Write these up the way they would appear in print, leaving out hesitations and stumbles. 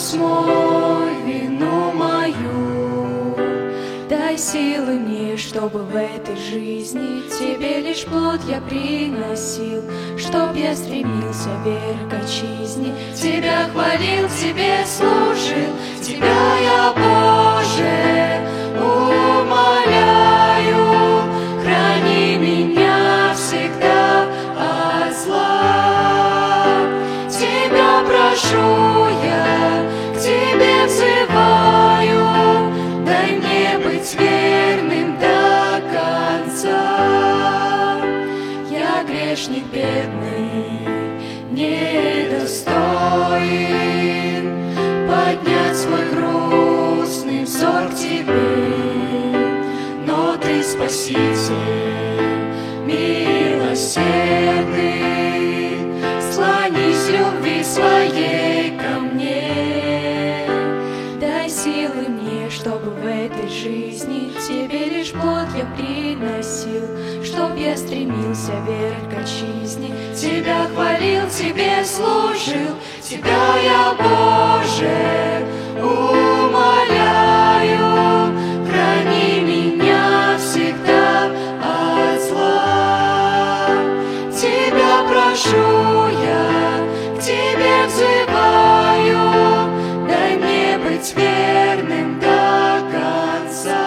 смой вину мою. Дай силы мне, чтобы в этой жизни Тебе лишь плод я приносил, чтоб я стремился вверх к отчизне, Тебя хвалил, Тебе служил, Тебя я, Боже, умоляю, храни меня всегда от зла. Тебя прошу я, к Тебе взываю, дай мне быть верным до конца. Я грешник бедный, недостоин поднять свой грустный взор к Тебе, но Ты Спаситель милосердный, склонись любви своей ко мне. Дай силы мне, чтобы в этой жизни Тебе лишь плод я приносил, чтоб я стремился вверх к отчизне, Тебя хвалил, Тебе служил, Тебя я, Боже, умоляю, храни меня всегда от зла. Тебя прошу я, к Тебе взываю, дай мне быть верным до конца.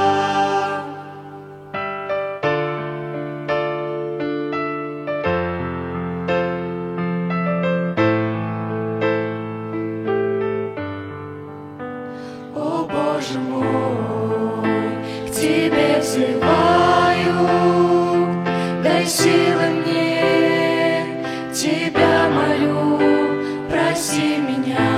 О, Боже мой, к Тебе взываю, дай силы мне, Тебя молю, прости меня.